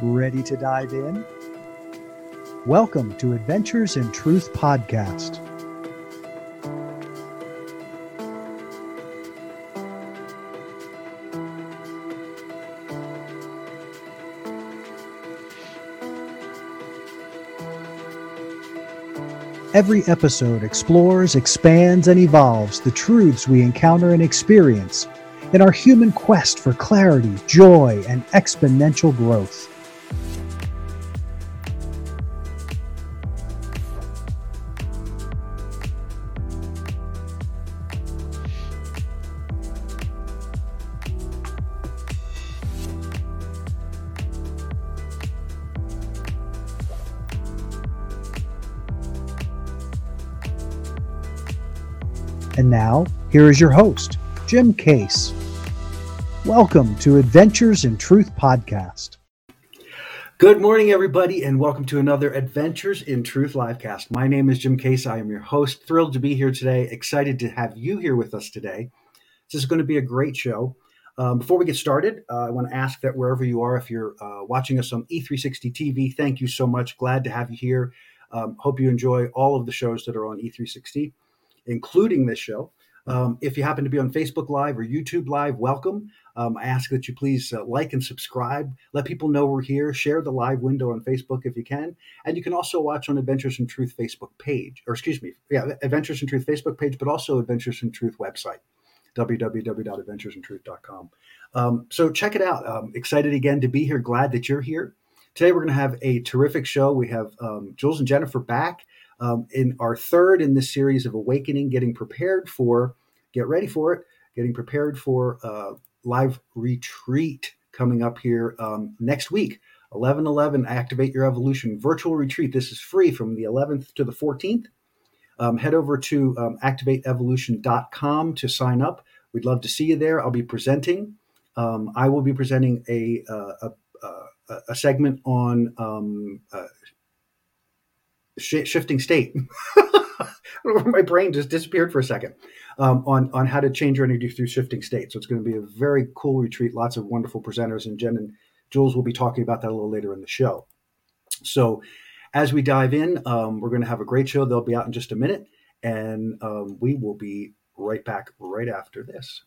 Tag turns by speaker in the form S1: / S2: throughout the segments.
S1: Ready to dive in? Welcome to Adventures in Truth Podcast. Every episode explores, expands, and evolves the truths we encounter and experience in our human quest for clarity, joy, and exponential growth. And now, here is your host, Jim Case. Welcome to Adventures in Truth Podcast.
S2: Good morning, everybody, and welcome to another Adventures in Truth livecast. My name is Jim Case. I am your host. Thrilled to be here today. Excited to have you here with us today. This is going to be a great show. Before we get started, I want to ask that wherever you are, if you're watching us on E360 TV, thank you so much. Glad to have you here. Hope you enjoy all of the shows that are on E360. Including this show. If you happen to be on Facebook Live or YouTube Live, welcome. I ask that you please like and subscribe. Let people know we're here. Share the live window on Facebook if you can. And you can also watch on Adventures in Truth Facebook page, Adventures in Truth Facebook page, but also Adventures in Truth website, www.adventuresinTruth.com. So check it out. Excited again to be here. Glad that you're here. Today we're going to have a terrific show. We have Jules and Jennifer back. In our third in this series of Awakening, getting prepared for live retreat coming up here next week, 11/11, Activate Your Evolution virtual retreat. This is free from the 11th to the 14th. Head over to activateevolution.com to sign up. We'd love to see you there. I'll be presenting. I will be presenting a segment on shifting state. My brain just disappeared for a second on how to change your energy through shifting state. So it's going to be a very cool retreat. Lots of wonderful presenters, and Jen and Jules will be talking about that a little later in the show. So as we dive in, we're going to have a great show. They'll be out in just a minute, and we will be right back right after this.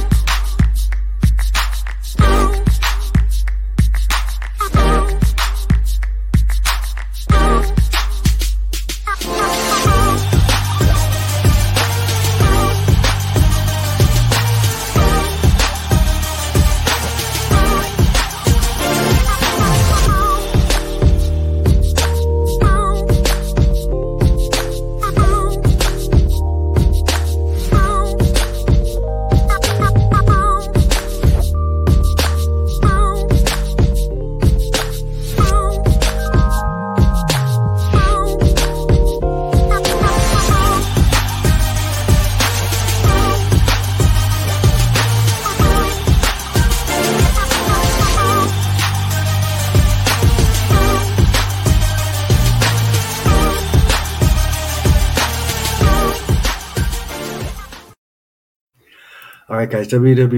S2: All right, guys,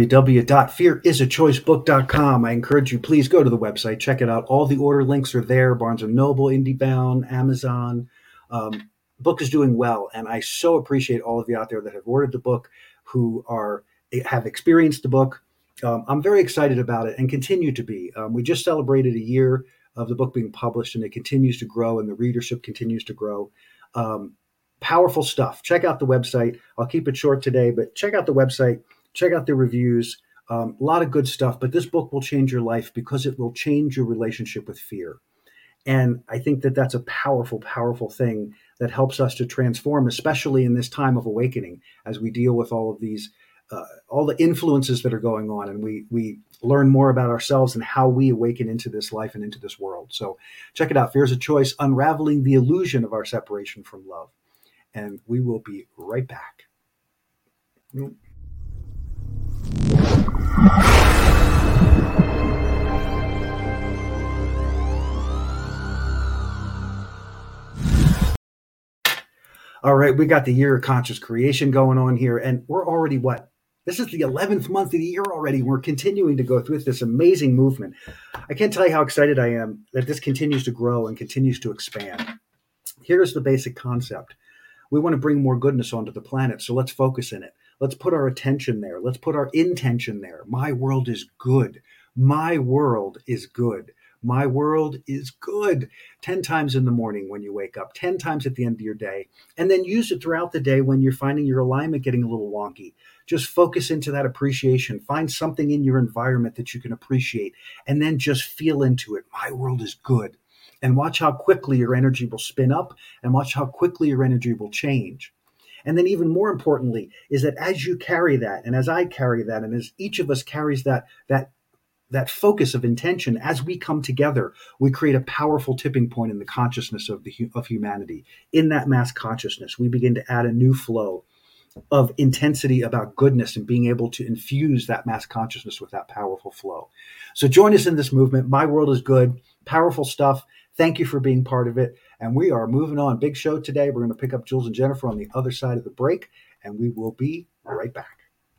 S2: www.fearisachoicebook.com. I encourage you, please go to the website, check it out. All the order links are there, Barnes & Noble, IndieBound, Amazon. Book is doing well, and I so appreciate all of you out there that have ordered the book, who have experienced the book. I'm very excited about it and continue to be. We just celebrated a year of the book being published, and it continues to grow, and the readership continues to grow. Powerful stuff. Check out the website. I'll keep it short today, but check out the website. Check out the reviews, a lot of good stuff, but this book will change your life because it will change your relationship with fear. And I think that that's a powerful, powerful thing that helps us to transform, especially in this time of awakening, as we deal with all of these, all the influences that are going on, and we learn more about ourselves and how we awaken into this life and into this world. So check it out. Fear is a Choice, Unraveling the Illusion of Our Separation from Love. And we will be right back. All right, we got the year of conscious creation going on here, and we're already This is the 11th month of the year already. We're continuing to go through this amazing movement. I can't tell you how excited I am that this continues to grow and continues to expand. Here's the basic concept. We want to bring more goodness onto the planet, so let's focus in it. Let's put our attention there. Let's put our intention there. My world is good. My world is good. My world is good. 10 times in the morning when you wake up, 10 times at the end of your day, and then use it throughout the day when you're finding your alignment getting a little wonky. Just focus into that appreciation. Find something in your environment that you can appreciate, and then just feel into it. My world is good. And watch how quickly your energy will spin up, and watch how quickly your energy will change. And then even more importantly is that as you carry that, and as I carry that, and as each of us carries that focus of intention, as we come together, we create a powerful tipping point in the consciousness of humanity. In that mass consciousness, we begin to add a new flow of intensity about goodness and being able to infuse that mass consciousness with that powerful flow. So join us in this movement. My world is good. Powerful stuff. Thank you for being part of it. And we are moving on. Big show today. We're going to pick up Jules and Jennifer on the other side of the break, and we will be right back.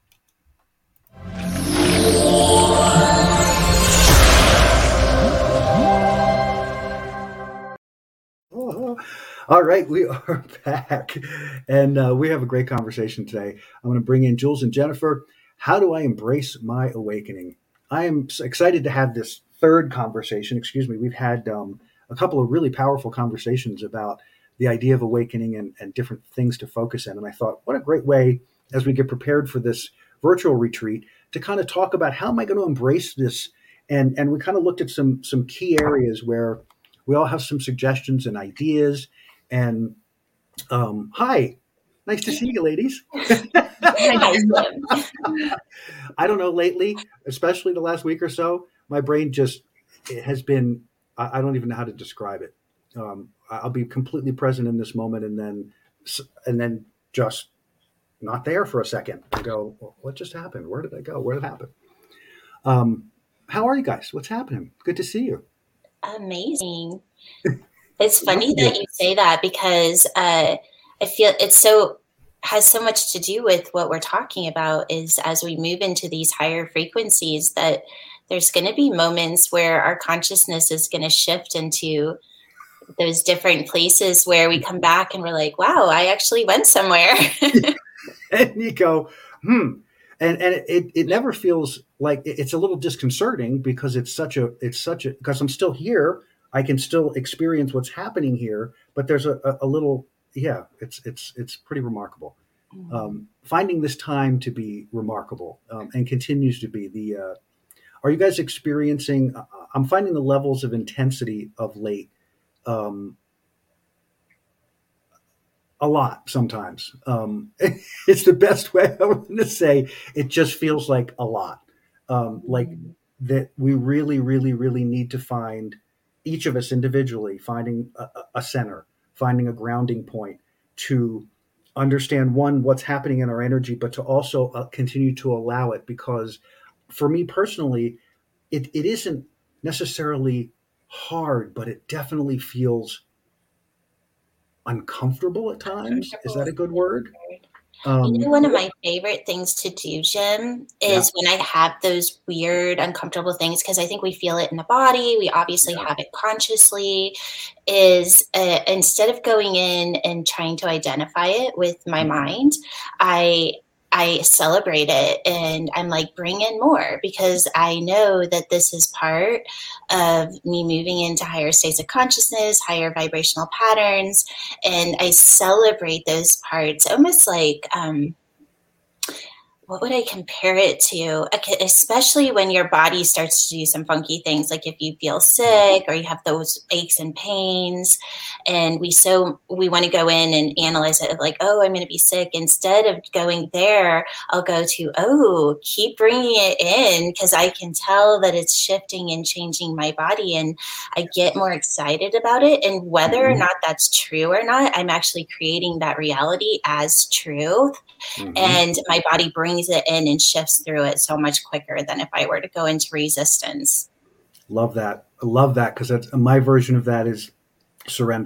S2: All right, we are back, and we have a great conversation today. I'm going to bring in Jules and Jennifer. How do I embrace my awakening? I am excited to have this third conversation. We've had a couple of really powerful conversations about the idea of awakening and different things to focus in. And I thought, what a great way, as we get prepared for this virtual retreat, to kind of talk about how am I going to embrace this? And we kind of looked at some key areas where we all have some suggestions and ideas. And hi, nice to see you, ladies. I don't know, lately, especially the last week or so, my brain it has been, I don't even know how to describe it. I'll be completely present in this moment and then just not there for a second and go, well, what just happened? Where did I go? Where did it happen? How are you guys? What's happening? Good to see you.
S3: Amazing. It's funny that you say that because I feel has so much to do with what we're talking about is as we move into these higher frequencies that there's going to be moments where our consciousness is going to shift into those different places where we come back and we're like, wow, I actually went somewhere.
S2: And you go, And it never feels like it's a little disconcerting because because I'm still here. I can still experience what's happening here, but there's a little, it's pretty remarkable. Finding this time to be remarkable and continues to be are you guys experiencing, I'm finding the levels of intensity of late a lot sometimes. It's the best way I was going to say. It just feels like a lot. Like that we really, really, really need to find, each of us individually, finding a center, finding a grounding point to understand, one, what's happening in our energy, but to also continue to allow it. Because for me personally, it isn't necessarily hard, but it definitely feels uncomfortable at times. Is that a good word?
S3: One of my favorite things to do, Jim, is when I have those weird, uncomfortable things, because I think we feel it in the body. We obviously have it consciously, is instead of going in and trying to identify it with my mind, I celebrate it and I'm like, bring in more, because I know that this is part of me moving into higher states of consciousness, higher vibrational patterns. And I celebrate those parts almost like, what would I compare it to? Especially when your body starts to do some funky things, like if you feel sick or you have those aches and pains, and we want to go in and analyze it like, oh, I'm going to be sick. Instead of going there, I'll go to, keep bringing it in, because I can tell that it's shifting and changing my body, and I get more excited about it. And whether or not that's true or not, I'm actually creating that reality as truth. And my body brings it in and shifts through it so much quicker than if I were to go into resistance.
S2: Love that. I love that, because that's my version of that is surrender.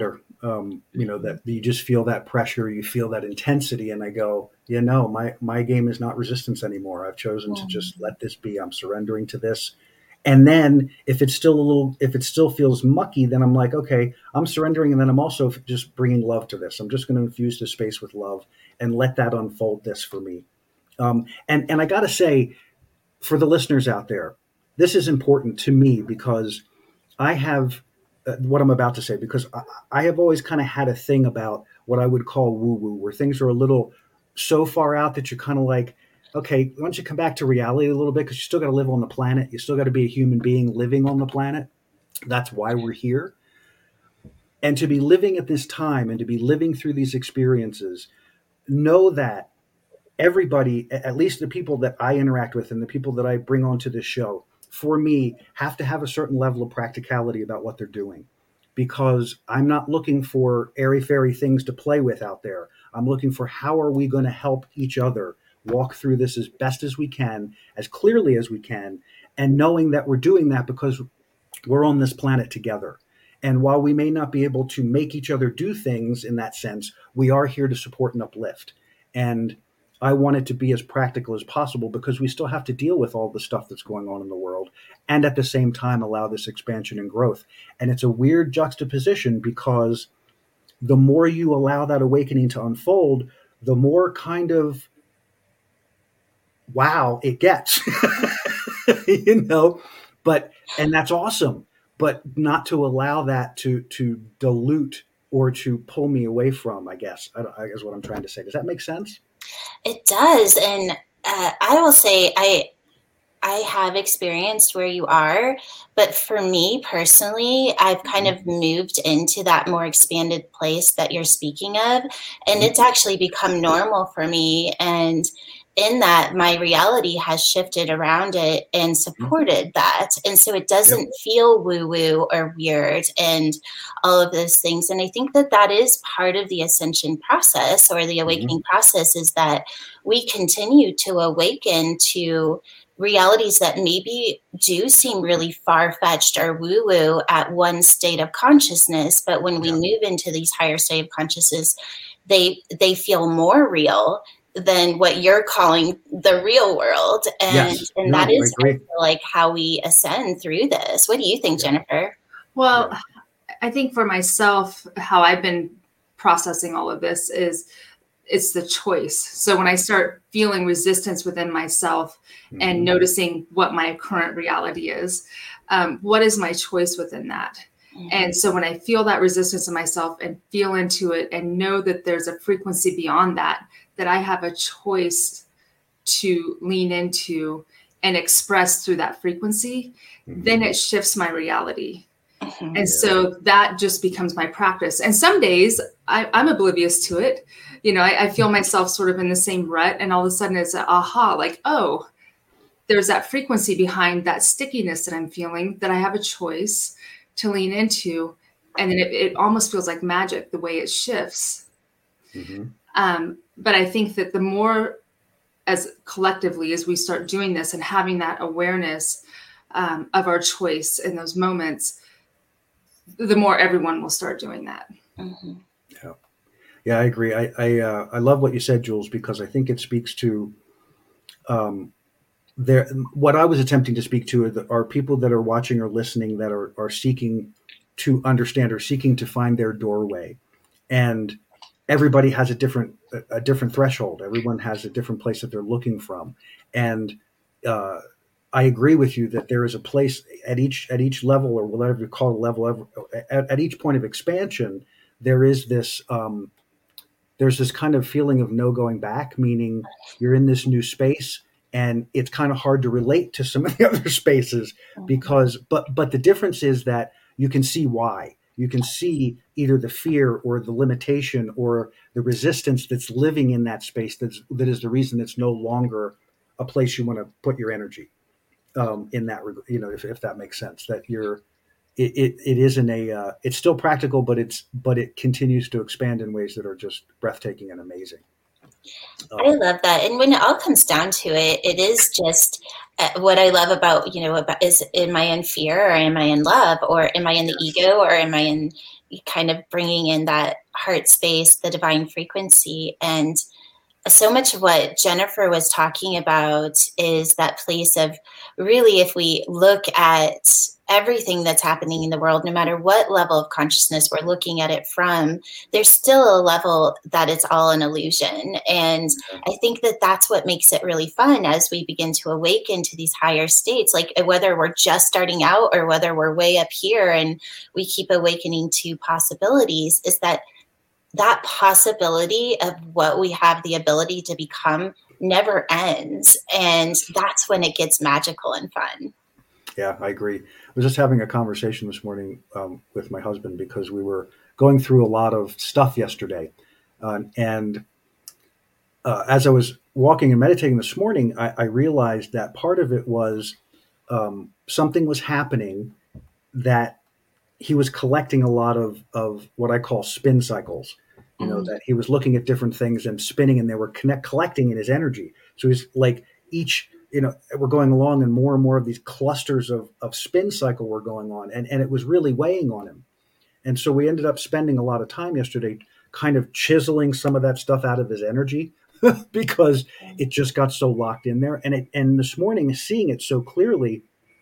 S2: That you just feel that pressure, you feel that intensity. And I go, my game is not resistance anymore. I've chosen to just let this be. I'm surrendering to this. And then if it still feels mucky, then I'm like, okay, I'm surrendering. And then I'm also just bringing love to this. I'm just going to infuse this space with love and let that unfold this for me. And I got to say, for the listeners out there, this is important to me because I have what I'm about to say, because I have always kind of had a thing about what I would call woo-woo, where things are a little so far out that you're kind of like, okay, why don't you come back to reality a little bit, because you still got to live on the planet. You still got to be a human being living on the planet. That's why we're here. And to be living at this time and to be living through these experiences, know that everybody, at least the people that I interact with and the people that I bring onto this show, for me, have to have a certain level of practicality about what they're doing, because I'm not looking for airy-fairy things to play with out there. I'm looking for how are we going to help each other walk through this as best as we can, as clearly as we can, and knowing that we're doing that because we're on this planet together. And while we may not be able to make each other do things in that sense, we are here to support and uplift. And I want it to be as practical as possible, because we still have to deal with all the stuff that's going on in the world and at the same time allow this expansion and growth. And it's a weird juxtaposition, because the more you allow that awakening to unfold, the more kind of wow it gets, and that's awesome, but not to allow that to dilute or to pull me away from, I guess what I'm trying to say. Does that make sense?
S3: It does. And I will say I have experienced where you are, but for me personally, I've kind of moved into that more expanded place that you're speaking of. And it's actually become normal for me. And in that, my reality has shifted around it and supported that. And so it doesn't feel woo-woo or weird and all of those things. And I think that that is part of the ascension process, or the awakening process, is that we continue to awaken to realities that maybe do seem really far-fetched or woo-woo at one state of consciousness. But when we move into these higher state of consciousness, they feel more real than what you're calling the real world. And that is like how we ascend through this. What do you think, Jennifer?
S4: Well, I think for myself, how I've been processing all of this is it's the choice. So when I start feeling resistance within myself and noticing what my current reality is, what is my choice within that? And so when I feel that resistance in myself and feel into it and know that there's a frequency beyond that I have a choice to lean into and express through that frequency, then it shifts my reality. And so that just becomes my practice. And some days I'm oblivious to it. I feel myself sort of in the same rut, and all of a sudden it's an aha, like, oh, there's that frequency behind that stickiness that I'm feeling that I have a choice to lean into. And then it almost feels like magic, the way it shifts. But I think that the more, as collectively, as we start doing this and having that awareness of our choice in those moments, the more everyone will start doing that.
S2: Yeah, I agree. I love what you said, Jules, because I think it speaks to what I was attempting to speak to are people that are watching or listening that are seeking to understand or seeking to find their doorway. And everybody has a different threshold. Everyone has a different place that they're looking from. And I agree with you that there is a place at each level, or whatever you call it, level, at each point of expansion, there is this there's this kind of feeling of no going back, meaning you're in this new space and it's kind of hard to relate to some of the other spaces because, but the difference is that you can see why. You can see either the fear or the limitation or the resistance that's living in that space. That is the reason it's no longer a place you want to put your energy in that, if that makes sense, that it isn't it's still practical, but it continues to expand in ways that are just breathtaking and amazing.
S3: I love that. And when it all comes down to it, it is just what I love about, is am I in fear or am I in love, or am I in the ego or am I in, kind of bringing in that heart space, the divine frequency. And so much of what Jennifer was talking about is that place of really, if we look at everything that's happening in the world, no matter what level of consciousness we're looking at it from, there's still a level that it's all an illusion. And I think that that's what makes it really fun as we begin to awaken to these higher states, like whether we're just starting out or whether we're way up here and we keep awakening to possibilities, is that possibility of what we have the ability to become never ends. And that's when it gets magical and fun.
S2: Yeah, I agree. I was just having a conversation this morning with my husband because we were going through a lot of stuff yesterday. And as I was walking and meditating this morning, I realized that part of it was something was happening, that he was collecting a lot of what I call spin cycles. You know, that he was looking at different things and spinning, and they were collecting in his energy. So he's like we're going along, and more of these clusters of spin cycle were going on, and it was really weighing on him. And so we ended up spending a lot of time yesterday kind of chiseling some of that stuff out of his energy because it just got so locked in there. And this morning, seeing it so clearly,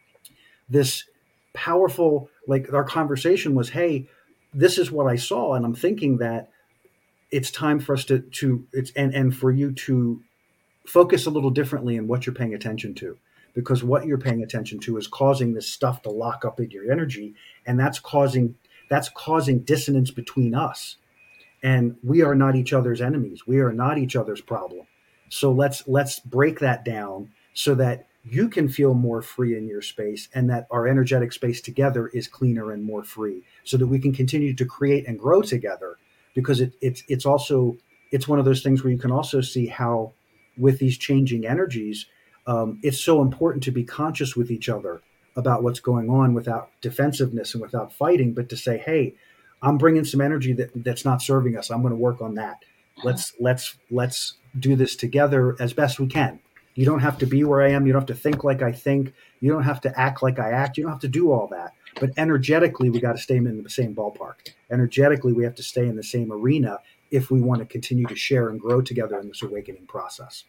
S2: this powerful, like our conversation was, hey, this is what I saw. And I'm thinking that it's time for us and for you to focus a little differently in what you're paying attention to, because what you're paying attention to is causing this stuff to lock up in your energy. And that's causing dissonance between us. And we are not each other's enemies. We are not each other's problem. So let's break that down so that you can feel more free in your space, and that our energetic space together is cleaner and more free, so that we can continue to create and grow together. Because it's one of those things where you can also see how with these changing energies, it's so important to be conscious with each other about what's going on without defensiveness and without fighting, but to say, hey, I'm bringing some energy that's not serving us. I'm going to work on that. Let's do this together as best we can. You don't have to be where I am. You don't have to think like I think. You don't have to act like I act. You don't have to do all that. But energetically, we got to stay in the same ballpark. Energetically, we have to stay in the same arena if we want to continue to share and grow together in this awakening process.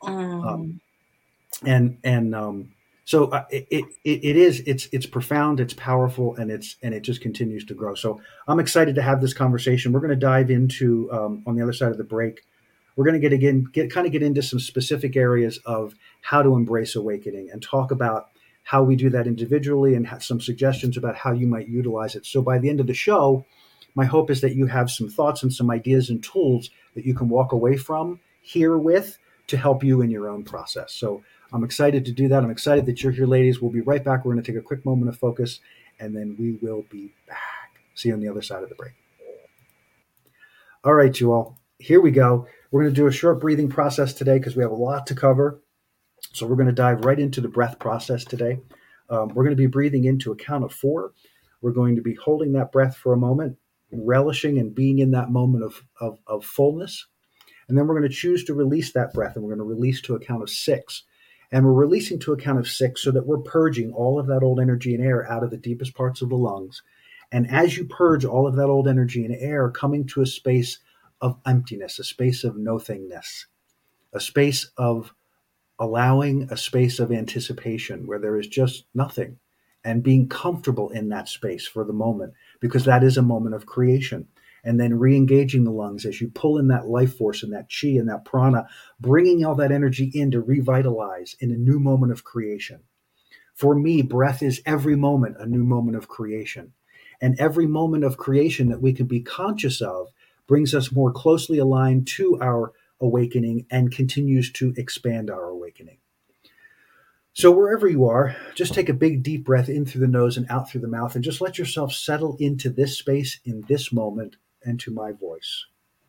S2: So it's profound, it's powerful, and it just continues to grow. So I'm excited to have this conversation. We're going to dive into on the other side of the break. We're going to get into some specific areas of how to embrace awakening and talk about how we do that individually, and have some suggestions about how you might utilize it. So by the end of the show, my hope is that you have some thoughts and some ideas and tools that you can walk away from here with to help you in your own process. So I'm excited to do that. I'm excited that you're here, ladies. We'll be right back. We're going to take a quick moment of focus, and then we will be back. See you on the other side of the break. All right, you all. Here we go. We're going to do a short breathing process today because we have a lot to cover. So we're going to dive right into the breath process today. We're going to be breathing into a count of 4. We're going to be holding that breath for a moment, relishing and being in that moment of fullness. And then we're going to choose to release that breath, and we're going to release to a count of 6. And we're releasing to a count of 6 so that we're purging all of that old energy and air out of the deepest parts of the lungs. And as you purge all of that old energy and air, coming to a space of emptiness, a space of nothingness, a space of allowing, a space of anticipation where there is just nothing, and being comfortable in that space for the moment, because that is a moment of creation. And then re-engaging the lungs as you pull in that life force and that chi and that prana, bringing all that energy in to revitalize in a new moment of creation. For me, breath is every moment a new moment of creation. And every moment of creation that we can be conscious of brings us more closely aligned to our awakening and continues to expand our awakening. So wherever you are, just take a big deep breath in through the nose and out through the mouth, and just let yourself settle into this space in this moment and to my voice.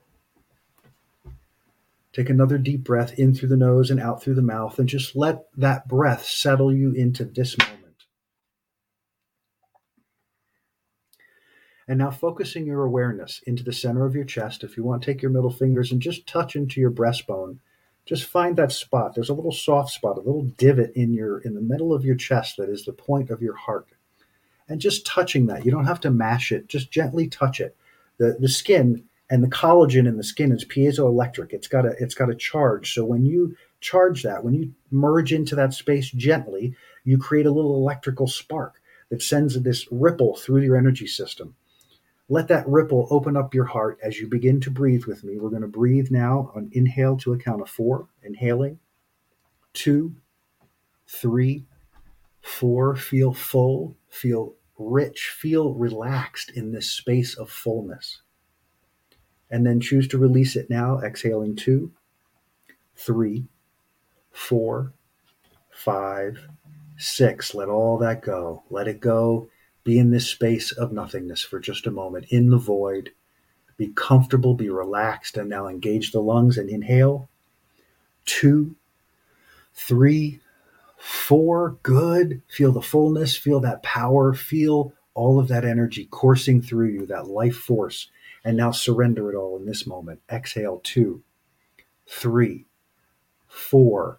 S2: Take another deep breath in through the nose and out through the mouth, and just let that breath settle you into this moment. And now focusing your awareness into the center of your chest. If you want, take your middle fingers and just touch into your breastbone. Just find that spot. There's a little soft spot, a little divot in the middle of your chest that is the point of your heart. and just touching that. You don't have to mash it, just gently touch it. The skin and the collagen in the skin is piezoelectric. It's got a charge. So when you charge that, when you merge into that space gently, you create a little electrical spark that sends this ripple through your energy system. Let that ripple open up your heart as you begin to breathe with me. We're going to breathe now on inhale to a count of 4. Inhaling, 2, 3, 4. Feel full, feel rich, feel relaxed in this space of fullness. And then choose to release it now, exhaling 2, 3, 4, 5, 6. Let all that go. Let it go. Be in this space of nothingness for just a moment, in the void. Be comfortable, be relaxed, and now engage the lungs and inhale. 2, 3, 4. Good. Feel the fullness, feel that power, feel all of that energy coursing through you, that life force. And now surrender it all in this moment. Exhale 2, 3, 4,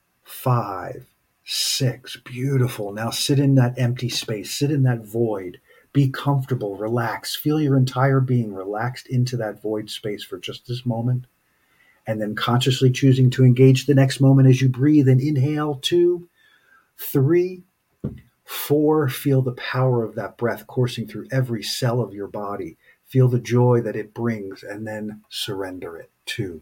S2: 5, 6. Beautiful. Now sit in that empty space, sit in that void. Be comfortable, relax, feel your entire being relaxed into that void space for just this moment. And then consciously choosing to engage the next moment as you breathe and inhale 2, 3, 4. Feel the power of that breath coursing through every cell of your body. Feel the joy that it brings, and then surrender it. 2,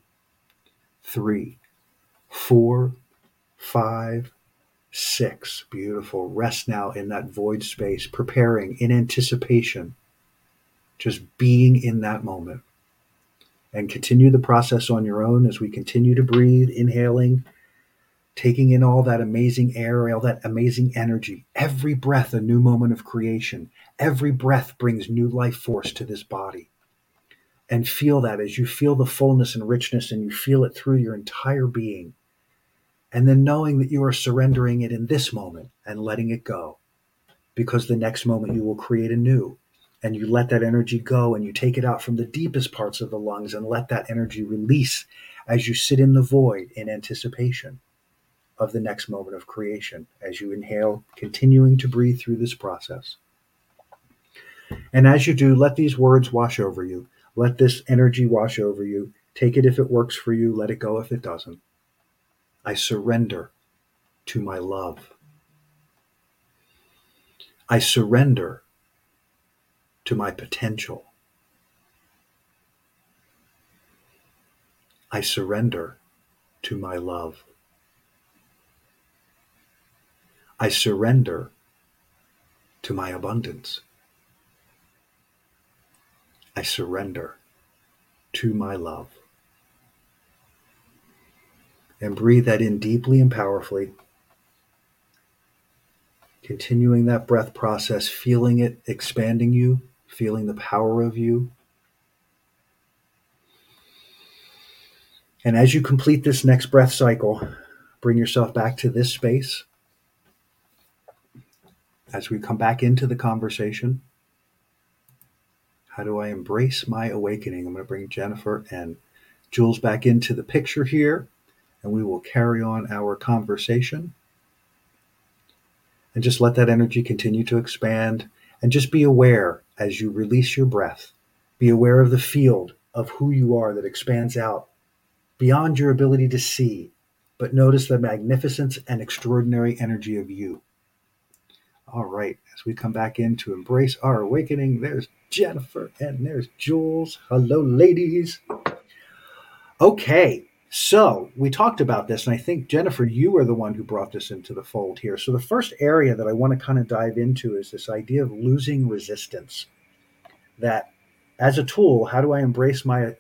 S2: 3, 4, 5, 6. Beautiful. Rest now in that void space, preparing in anticipation, just being in that moment. And continue the process on your own as we continue to breathe, inhaling, taking in all that amazing air, all that amazing energy. Every breath, a new moment of creation. Every breath brings new life force to this body. And feel that as you feel the fullness and richness, and you feel it through your entire being. And then knowing that you are surrendering it in this moment and letting it go. Because the next moment you will create anew. And you let that energy go, and you take it out from the deepest parts of the lungs and let that energy release as you sit in the void in anticipation of the next moment of creation. As you inhale, continuing to breathe through this process. And as you do, let these words wash over you. Let this energy wash over you. Take it if it works for you. Let it go if it doesn't. I surrender to my love. I surrender to my potential. I surrender to my love. I surrender to my abundance. I surrender to my love. And breathe that in deeply and powerfully. Continuing that breath process, feeling it expanding you, feeling the power of you. And as you complete this next breath cycle, bring yourself back to this space. As we come back into the conversation, how do I embrace my awakening? I'm going to bring Jennifer and Jules back into the picture here, and we will carry on our conversation. And just let that energy continue to expand, and just be aware as you release your breath. Be aware of the field of who you are that expands out beyond your ability to see, but notice the magnificence and extraordinary energy of you. All right, as we come back in to embrace our awakening, there's Jennifer and there's Jules. Hello, ladies. Okay, so we talked about this, and I think, Jennifer, you are the one who brought this into the fold here. So the first area that I want to kind of dive into is this idea of losing resistance. That as a tool, how do I embrace my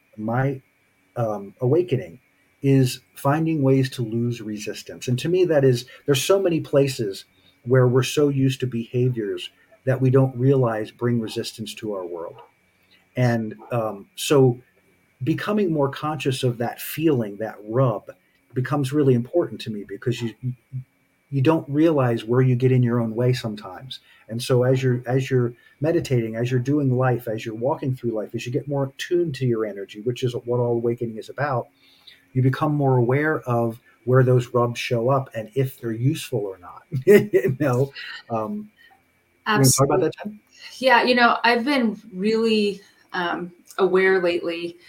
S2: awakening? Is finding ways to lose resistance. And to me, that is, there's so many places where we're so used to behaviors that we don't realize bring resistance to our world. And so becoming more conscious of that feeling, that rub, becomes really important to me, because you don't realize where you get in your own way sometimes. And so as you're meditating, as you're doing life, as you're walking through life, as you get more attuned to your energy, which is what all awakening is about, you become more aware of where those rubs show up and if they're useful or not. Absolutely. You want to talk about that, Jen?
S4: Yeah, I've been really aware lately.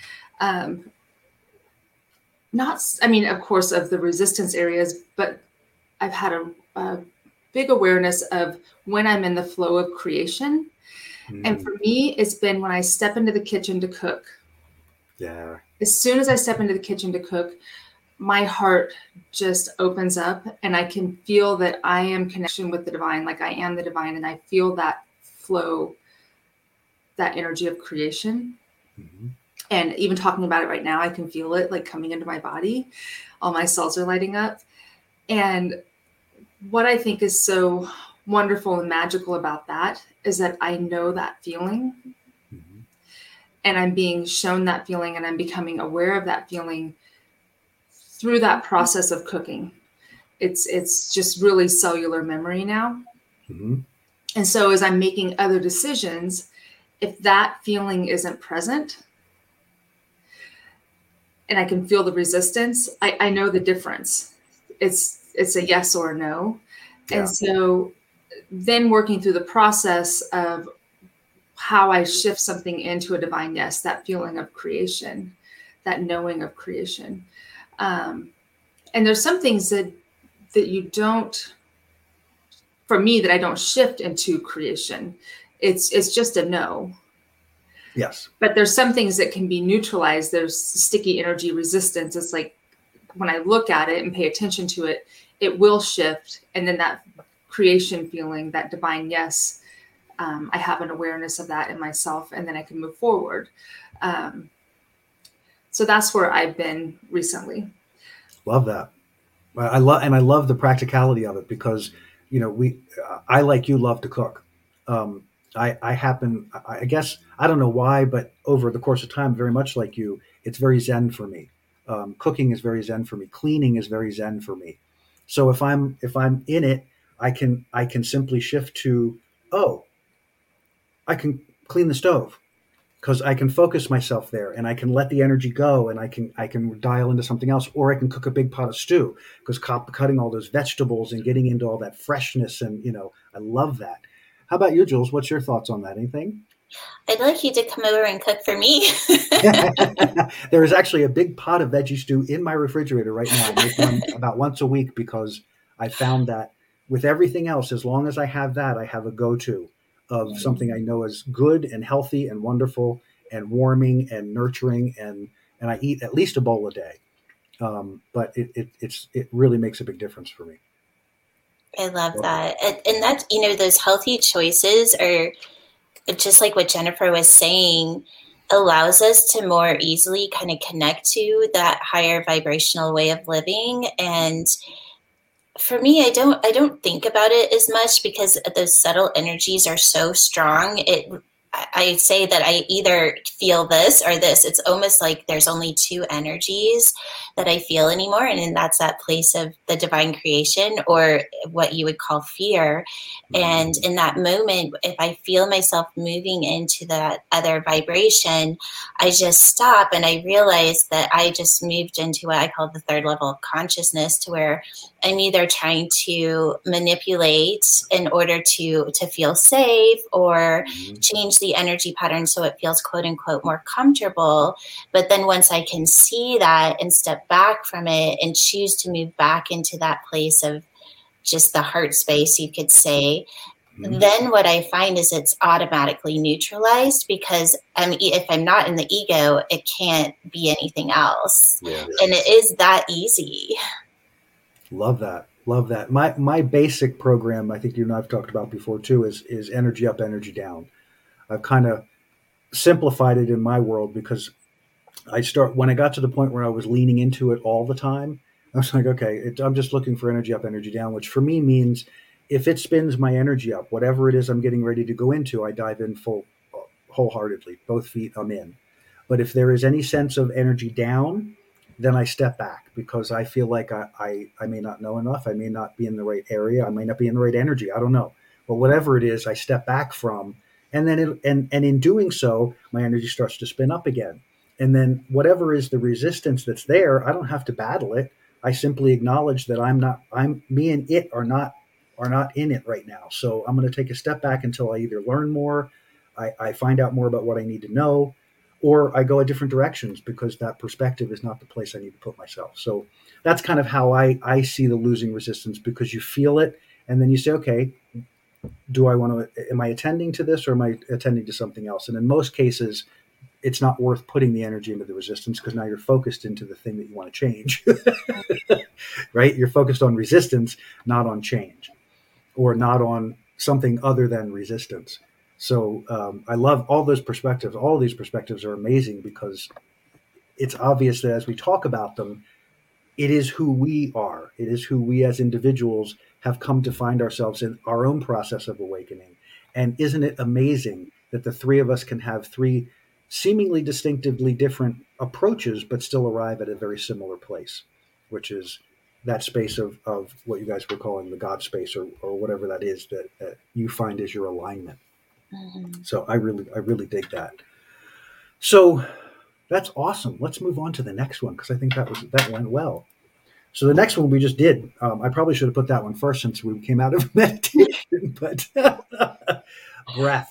S4: Of course, of the resistance areas, but I've had a big awareness of when I'm in the flow of creation. And for me, it's been when I step into the kitchen to cook.
S2: Yeah.
S4: As soon as I step into the kitchen to cook, my heart just opens up and I can feel that I am connection with the divine, like I am the divine. And I feel that flow, that energy of creation. Mm-hmm. And even talking about it right now, I can feel it like coming into my body. All my cells are lighting up. And what I think is so wonderful and magical about that is that I know that feeling. Mm-hmm. And I'm being shown that feeling and I'm becoming aware of that feeling through that process of cooking. It's just really cellular memory now. Mm-hmm. And so as I'm making other decisions, if that feeling isn't present and I can feel the resistance, I know the difference. It's a yes or a no. Yeah. And so then working through the process of how I shift something into a divine yes, that feeling of creation, that knowing of creation. And there's some things that you don't, for me, that I don't shift into creation. It's just a no.
S2: Yes.
S4: But there's some things that can be neutralized. There's sticky energy resistance. It's like when I look at it and pay attention to it, it will shift. And then that creation feeling, that divine yes, I have an awareness of that in myself, and then I can move forward. So that's where I've been recently.
S2: Love that. I love the practicality of it because, I, like you, love to cook. I guess, I don't know why, but over the course of time, very much like you, it's very Zen for me. Cooking is very Zen for me. Cleaning is very Zen for me. So if I'm in it, I can simply shift to, I can clean the stove because I can focus myself there and I can let the energy go and I can dial into something else, or I can cook a big pot of stew because cutting all those vegetables and getting into all that freshness. And, I love that. How about you, Jules? What's your thoughts on that? Anything?
S3: I'd like you to come over and cook for me.
S2: There is actually a big pot of veggie stew in my refrigerator right now. I make one about once a week because I found that with everything else, as long as I have that, I have a go-to of something I know is good and healthy and wonderful and warming and nurturing, and I eat at least a bowl a day. But it really makes a big difference for me.
S3: I love that. And that's, those healthy choices are just like what Jennifer was saying, allows us to more easily kind of connect to that higher vibrational way of living. And for me, I don't think about it as much because those subtle energies are so strong. I say that I either feel this or this. It's almost like there's only two energies that I feel anymore. And that's that place of the divine creation, or what you would call fear. And in that moment, if I feel myself moving into that other vibration, I just stop and I realize that I just moved into what I call the third level of consciousness, to where I'm either trying to manipulate in order to feel safe or change the energy pattern so it feels quote unquote more comfortable. But then once I can see that and step back from it and choose to move back into that place of just the heart space, you could say, then what I find is it's automatically neutralized, because if I'm not in the ego, it can't be anything else. Yeah. And it is that easy.
S2: Love that. Love that. My basic program, I think you and I've talked about before too, is energy up, energy down. I've kind of simplified it in my world because when I got to the point where I was leaning into it all the time, I was like, okay, I'm just looking for energy up, energy down, which for me means if it spins my energy up, whatever it is I'm getting ready to go into, I dive in wholeheartedly, both feet I'm in. But if there is any sense of energy down, then I step back because I feel like I may not know enough. I may not be in the right area. I may not be in the right energy. I don't know. But whatever it is, I step back from. And then and in doing so, my energy starts to spin up again. And then whatever is the resistance that's there, I don't have to battle it. I simply acknowledge that me and it are not are not in it right now. So I'm going to take a step back until I either learn more, I find out more about what I need to know, or I go a different directions because that perspective is not the place I need to put myself. So that's kind of how I see the losing resistance, because you feel it and then you say, okay, am I attending to this or am I attending to something else? And in most cases, it's not worth putting the energy into the resistance because now you're focused into the thing that you want to change, right? You're focused on resistance, not on change, or not on something other than resistance. So I love all those perspectives. All these perspectives are amazing because it's obvious that as we talk about them, it is who we are. It is who we as individuals have come to find ourselves in our own process of awakening. And isn't it amazing that the three of us can have three seemingly distinctively different approaches, but still arrive at a very similar place, which is that space of what you guys were calling the God space, or whatever that is that you find is your alignment. Mm-hmm. So I really dig that. So that's awesome. Let's move on to the next one, because I think that went well. So the next one we just did, I probably should have put that one first since we came out of meditation, but breath.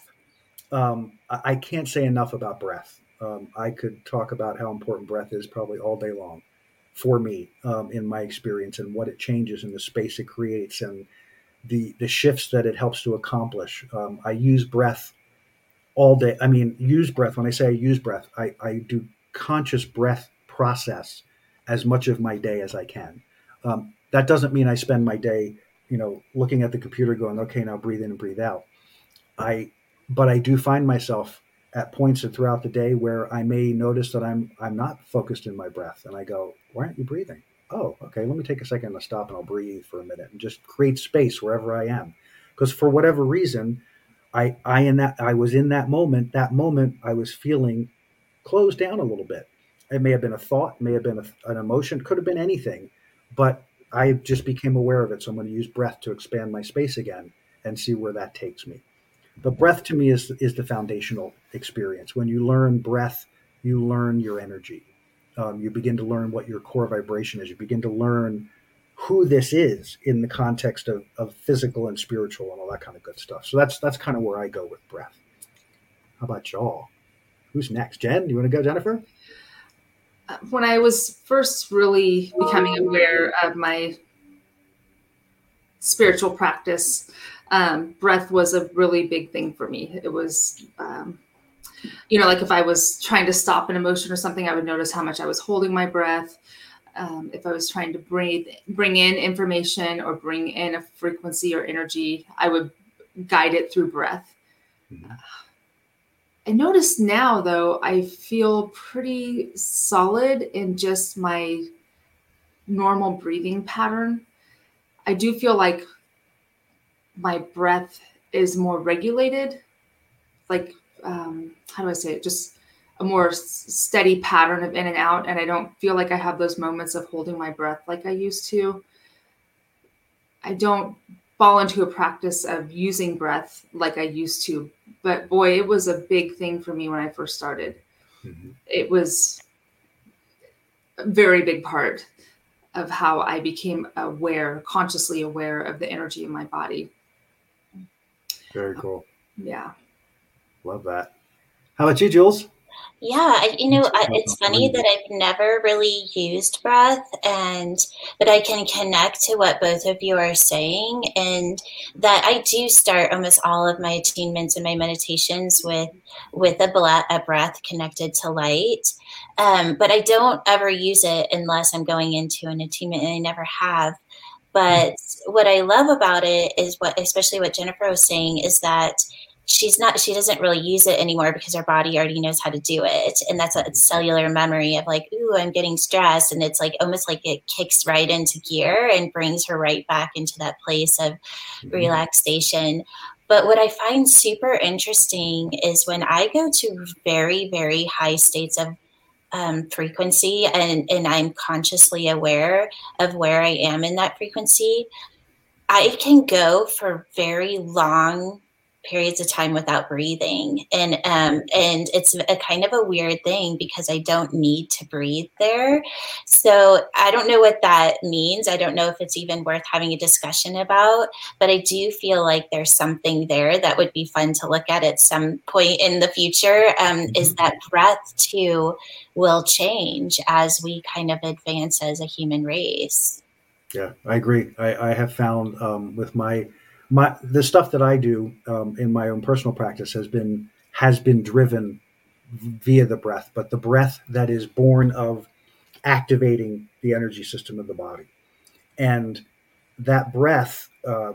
S2: I can't say enough about breath. I could talk about how important breath is probably all day long for me, in my experience, and what it changes in the space it creates and the shifts that it helps to accomplish. I use breath all day. I mean, use breath. When I say I use breath, I do conscious breath process as much of my day as I can. That doesn't mean I spend my day, looking at the computer going, okay, now breathe in and breathe out. But I do find myself at points throughout the day where I may notice that I'm not focused in my breath, and I go, why aren't you breathing? Oh, okay, let me take a second to stop and I'll breathe for a minute and just create space wherever I am. Because for whatever reason, I was in that moment I was feeling closed down a little bit. It may have been a thought, may have been an emotion, could have been anything, but I just became aware of it. So I'm going to use breath to expand my space again and see where that takes me. But breath to me is the foundational experience. When you learn breath, you learn your energy. You begin to learn what your core vibration is. You begin to learn who this is in the context of physical and spiritual and all that kind of good stuff. So that's kind of where I go with breath. How about y'all? Who's next? Jen, do you want to go, Jennifer?
S4: When I was first really becoming aware of my spiritual practice, breath was a really big thing for me. It was, like if I was trying to stop an emotion or something, I would notice how much I was holding my breath. If I was trying to bring in information or bring in a frequency or energy, I would guide it through breath. Mm-hmm. I notice now, though, I feel pretty solid in just my normal breathing pattern. I do feel like my breath is more regulated, like, how do I say it? Just a more steady pattern of in and out. And I don't feel like I have those moments of holding my breath like I used to. I don't fall into a practice of using breath like I used to. But boy, it was a big thing for me when I first started. Mm-hmm. It was a very big part of how I became consciously aware of the energy in my body.
S2: Very cool.
S4: Yeah.
S2: Love that. How about you, Jules?
S3: Yeah, it's funny that I've never really used breath, but I can connect to what both of you are saying, and that I do start almost all of my attunements and my meditations with a breath connected to light. But I don't ever use it unless I'm going into an attunement, and I never have. But what I love about it is especially what Jennifer was saying, is that she doesn't really use it anymore because her body already knows how to do it. And that's a cellular memory of like, ooh, I'm getting stressed. And it's like almost like it kicks right into gear and brings her right back into that place of relaxation. But what I find super interesting is when I go to very, very high states of frequency and I'm consciously aware of where I am in that frequency, I can go for very long periods of time without breathing. And it's a kind of a weird thing because I don't need to breathe there. So I don't know what that means. I don't know if it's even worth having a discussion about, but I do feel like there's something there that would be fun to look at some point in the future, is that breath too will change as we kind of advance as a human race.
S2: Yeah, I agree. I have found with the stuff that I do in my own personal practice has been driven via the breath, but the breath that is born of activating the energy system of the body. And that breath,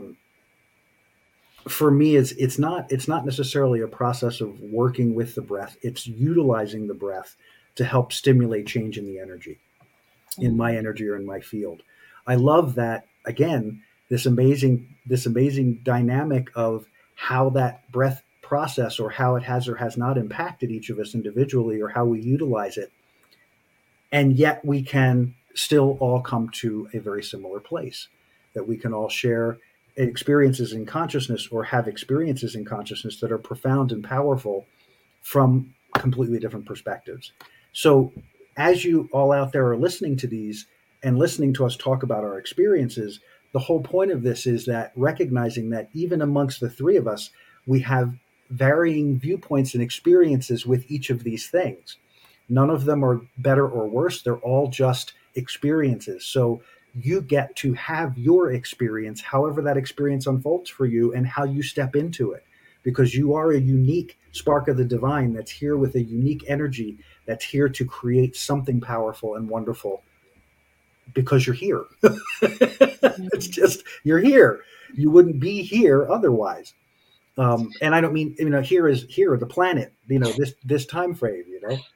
S2: for me, it's not necessarily a process of working with the breath. It's utilizing the breath to help stimulate change in the energy, in my energy or in my field. I love that, again, this amazing dynamic of how that breath process, or how it has or has not impacted each of us individually, or how we utilize it. And yet we can still all come to a very similar place, that we can all share experiences in consciousness, or have experiences in consciousness that are profound and powerful from completely different perspectives. So as you all out there are listening to these and listening to us talk about our experiences, the whole point of this is that recognizing that even amongst the three of us, we have varying viewpoints and experiences with each of these things. None of them are better or worse. They're all just experiences. So you get to have your experience, however that experience unfolds for you, and how you step into it, because you are a unique spark of the divine that's here with a unique energy that's here to create something powerful and wonderful, because you're here. It's just, you're here. You wouldn't be here otherwise. And I don't mean, here the planet, this time frame,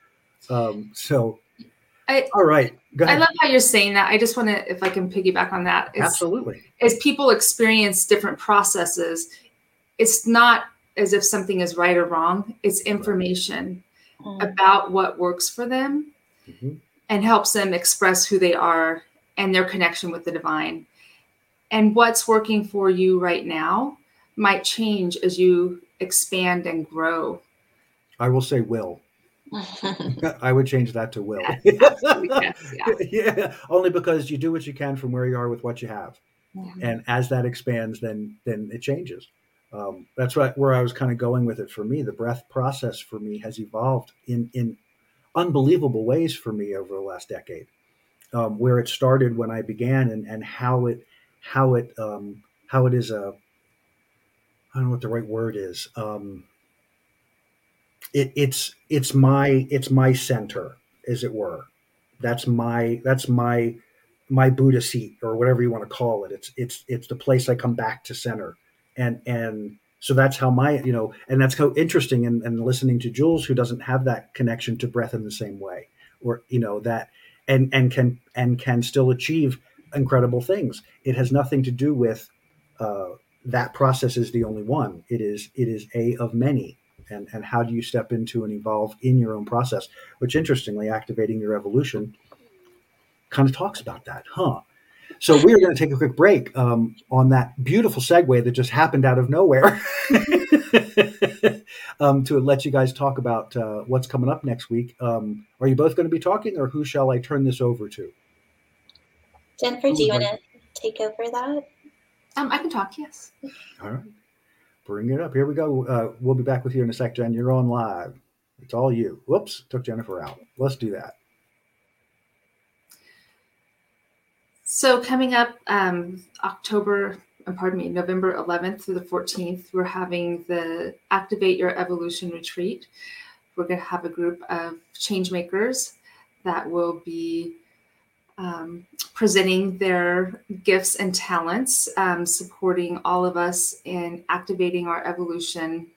S2: so. All right. Go ahead.
S4: I love how you're saying that. I just want to, if I can piggyback on that.
S2: Absolutely.
S4: As people experience different processes, it's not as if something is right or wrong. It's information about what works for them and helps them express who they are and their connection with the divine. And what's working for you right now might change as you expand and grow.
S2: I will say will. I would change that to will.
S4: Yes,
S2: yeah, only because you do what you can from where you are with what you have. And as that expands, then it changes. That's right, where I was kind of going with it. For me, the breath process for me has evolved in unbelievable ways for me over the last decade. Where it started when I began, and how it is I don't know what the right word is. It's my center, as it were. That's my Buddha seat, or whatever you want to call it. It's the place I come back to center, and so that's how and that's how interesting. And listening to Jules, who doesn't have that connection to breath in the same way, or that, and can still achieve incredible things. It has nothing to do with that process is the only one. It is a of many. And how do you step into and evolve in your own process, which, interestingly, Activating Your Evolution kind of talks about that, So we're going to take a quick break on that beautiful segue that just happened out of nowhere to let you guys talk about what's coming up next week. Are you both going to be talking, or who shall I turn this over to?
S3: Jennifer, do you want to take over that?
S4: I can talk, yes.
S2: All right. Bring it up. Here we go. We'll be back with you in a sec, Jen. You're on live. It's all you. Whoops, took Jennifer out. Let's do that.
S4: So coming up November 11th through the 14th, we're having the Activate Your Evolution Retreat. We're going to have a group of change makers that will be presenting their gifts and talents, supporting all of us in activating our evolution.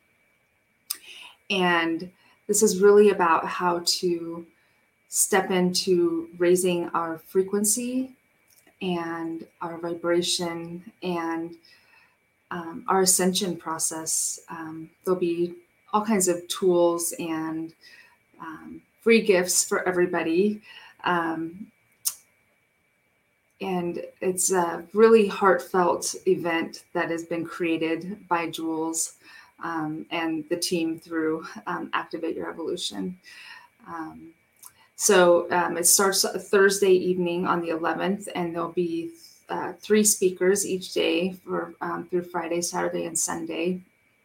S4: And this is really about how to step into raising our frequency and our vibration and our ascension process. There'll be all kinds of tools and free gifts for everybody. And it's a really heartfelt event that has been created by Jules. and the team through Activate Your Evolution. So it starts Thursday evening on the 11th, and there'll be 3 speakers each day for through Friday, Saturday, and Sunday.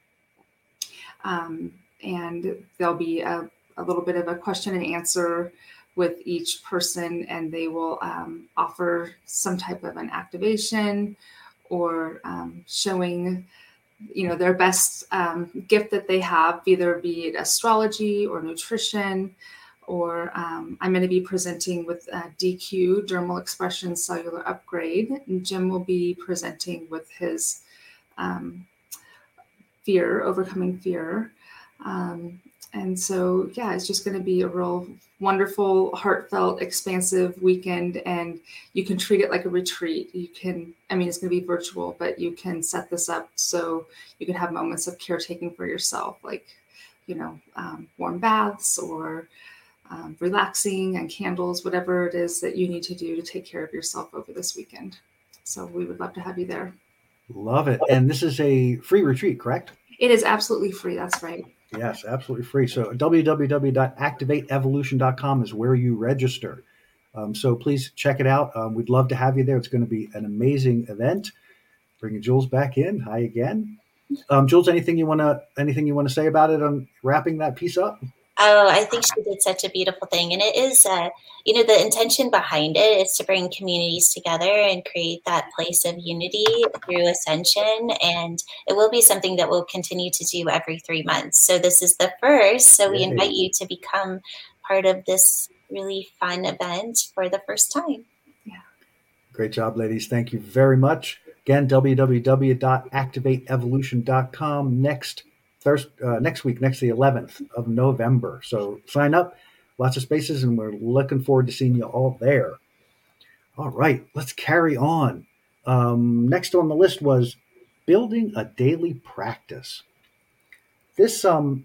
S4: And there'll be a little bit of a question and answer with each person, and they will offer some type of an activation or showing, their best gift that they have, either be it astrology or nutrition, or I'm going to be presenting with DQ, Dermal Expression Cellular Upgrade, and Jim will be presenting with his fear, overcoming fear. And so, it's just going to be a real wonderful, heartfelt, expansive weekend, and you can treat it like a retreat. It's going to be virtual, but you can set this up so you can have moments of caretaking for yourself, like, warm baths or relaxing and candles, whatever it is that you need to do to take care of yourself over this weekend. So we would love to have you there.
S2: Love it. And this is a free retreat, correct?
S4: It is absolutely free. That's right.
S2: Yes, absolutely free. So www.activateevolution.com is where you register. So please check it out. We'd love to have you there. It's going to be an amazing event. Bringing Jules back in. Hi again. Jules, anything you want to say about it on wrapping that piece up?
S3: Oh, I think she did such a beautiful thing. And it is, the intention behind it is to bring communities together and create that place of unity through ascension. And it will be something that we'll continue to do every 3 months. So this is the first. So we invite you to become part of this really fun event for the first time.
S4: Yeah.
S2: Great job, ladies. Thank you very much. Again, www.activateevolution.com. Next week, the 11th of November. So sign up, lots of spaces, and we're looking forward to seeing you all there. All right, let's carry on. Next on the list was building a daily practice. This for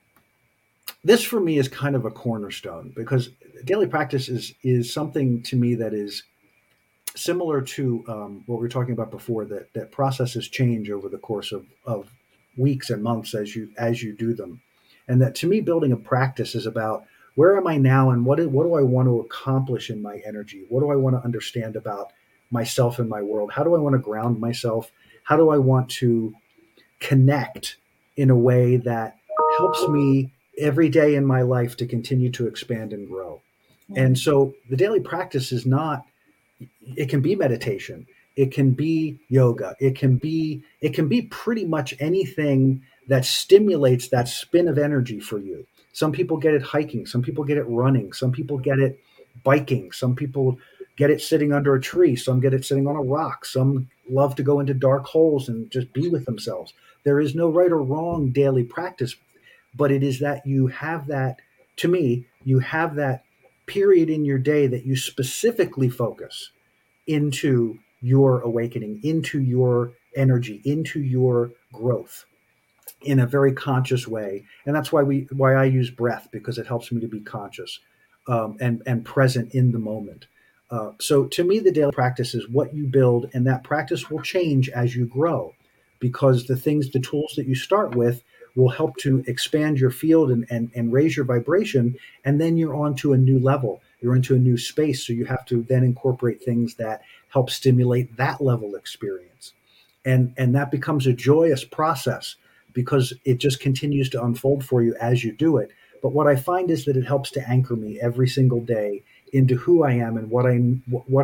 S2: me is kind of a cornerstone, because daily practice is something to me that is similar to what we were talking about before, that processes change over the course of weeks and months as you do them. And that, to me, building a practice is about, where am I now, and what do I want to accomplish in my energy? What do I want to understand about myself and my world? How do I want to ground myself? How do I want to connect in a way that helps me every day in my life to continue to expand and grow? And so the daily practice is not, it can be meditation. It can be yoga. It can be pretty much anything that stimulates that spin of energy for you. Some people get it hiking. Some people get it running. Some people get it biking. Some people get it sitting under a tree. Some get it sitting on a rock. Some love to go into dark holes and just be with themselves. There is no right or wrong daily practice, but it is that you have that, to me, you have that period in your day that you specifically focus into your awakening, into your energy, into your growth in a very conscious way. And that's why I use breath, because it helps me to be conscious and present in the moment. So to me, the daily practice is what you build, and that practice will change as you grow, because the tools that you start with will help to expand your field and raise your vibration. And then you're on to a new level. You're into a new space. So you have to then incorporate things that help stimulate that level experience. And that becomes a joyous process, because it just continues to unfold for you as you do it. But what I find is that it helps to anchor me every single day into who I am and what I'm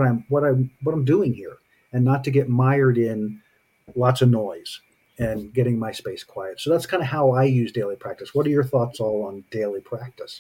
S2: doing here, and not to get mired in lots of noise and getting my space quiet. So that's kind of how I use daily practice. What are your thoughts all on daily practice?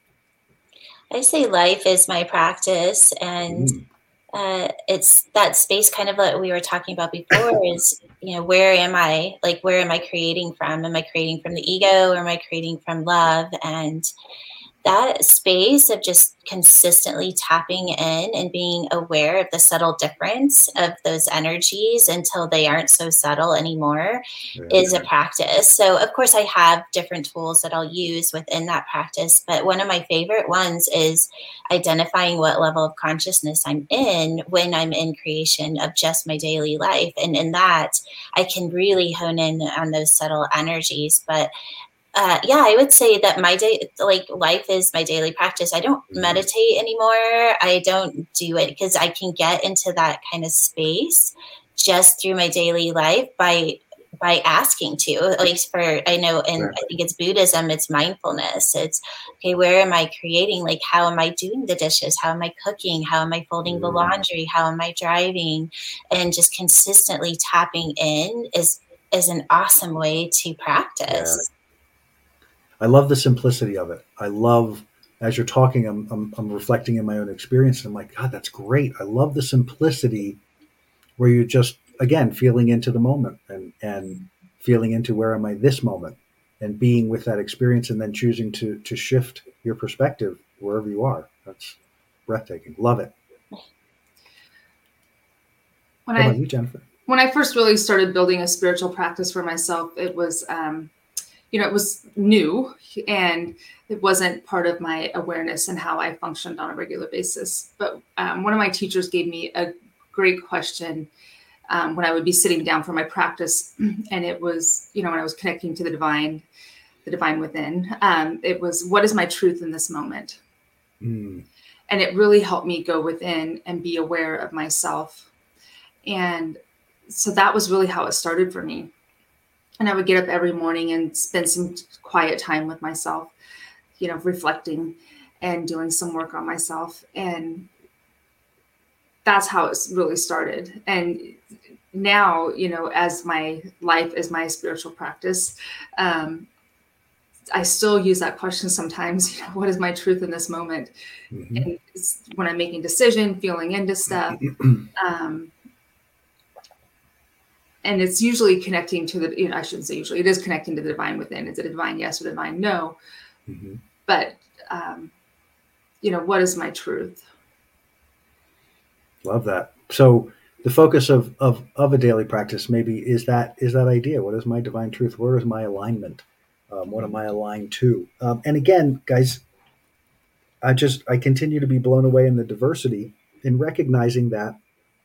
S3: I say life is my practice, and it's that space, kind of like we were talking about before, is, where am I creating from? Am I creating from the ego, or am I creating from love? And that space of just consistently tapping in and being aware of the subtle difference of those energies until they aren't so subtle anymore is a practice. So of course I have different tools that I'll use within that practice, but one of my favorite ones is identifying what level of consciousness I'm in when I'm in creation of just my daily life. And in that, I can really hone in on those subtle energies. But yeah, I would say that my day, like life is my daily practice. I don't meditate anymore. I don't do it because I can get into that kind of space just through my daily life by asking to, at least for, I know, and I think it's Buddhism, it's mindfulness. It's, okay, where am I creating? Like, how am I doing the dishes? How am I cooking? How am I folding the laundry? How am I driving? And just consistently tapping in is an awesome way to practice.
S2: Yeah. I love the simplicity of it. I love, as you're talking, I'm reflecting in my own experience. And I'm like, God, that's great. I love the simplicity where you're just, again, feeling into the moment and feeling into where am I this moment and being with that experience and then choosing to shift your perspective wherever you are. That's breathtaking. Love it. How about you, Jennifer?
S4: When I first really started building a spiritual practice for myself, it was, it was new and it wasn't part of my awareness and how I functioned on a regular basis. But one of my teachers gave me a great question when I would be sitting down for my practice. And it was, when I was connecting to the divine within, it was, what is my truth in this moment? And it really helped me go within and be aware of myself. And so that was really how it started for me. And I would get up every morning and spend some quiet time with myself, reflecting and doing some work on myself. And that's how it really started. And now, as my life is my spiritual practice, I still use that question sometimes, what is my truth in this moment? And when I'm making decision, feeling into stuff, and it's usually connecting to the, I shouldn't say usually, it is connecting to the divine within. Is it a divine yes or divine no? But, what is my truth?
S2: Love that. So the focus of a daily practice maybe is that idea. What is my divine truth? Where is my alignment? What am I aligned to? And again, guys, I continue to be blown away in the diversity in recognizing that.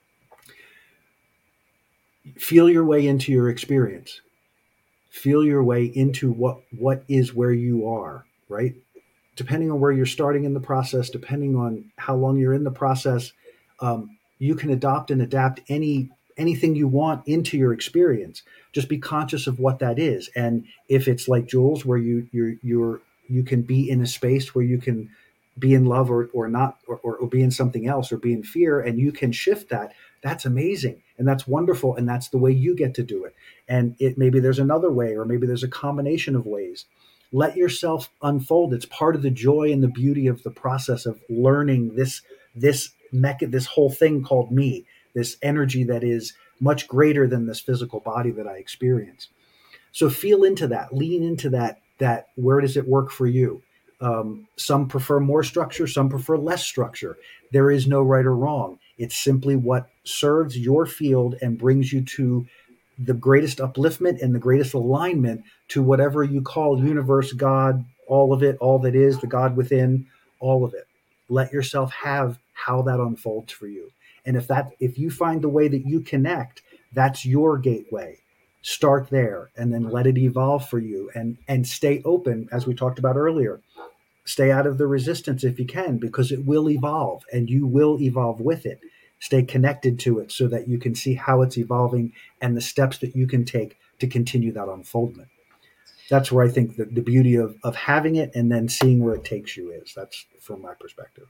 S2: Feel your way into your experience. Feel your way into what is where you are, right? Depending on where you're starting in the process, depending on how long you're in the process, you can adopt and adapt anything you want into your experience. Just be conscious of what that is. And if it's like Jules, where you can be in a space where you can be in love or not, or be in something else, or be in fear, and you can shift that, that's amazing. And that's wonderful. And that's the way you get to do it. And maybe there's another way, or maybe there's a combination of ways. Let yourself unfold. It's part of the joy and the beauty of the process of learning this whole thing called me, this energy that is much greater than this physical body that I experience. So feel into that, lean into that where does it work for you? Some prefer more structure, some prefer less structure. There is no right or wrong. It's simply what serves your field and brings you to the greatest upliftment and the greatest alignment to whatever you call universe, God, all of it, all that is, the God within, all of it. Let yourself have how that unfolds for you. And if you find the way that you connect, that's your gateway. Start there and then let it evolve for you, and stay open, as we talked about earlier. Stay out of the resistance if you can, because it will evolve and you will evolve with it. Stay connected to it so that you can see how it's evolving and the steps that you can take to continue that unfoldment. That's where I think the beauty of having it and then seeing where it takes you is. That's from my perspective.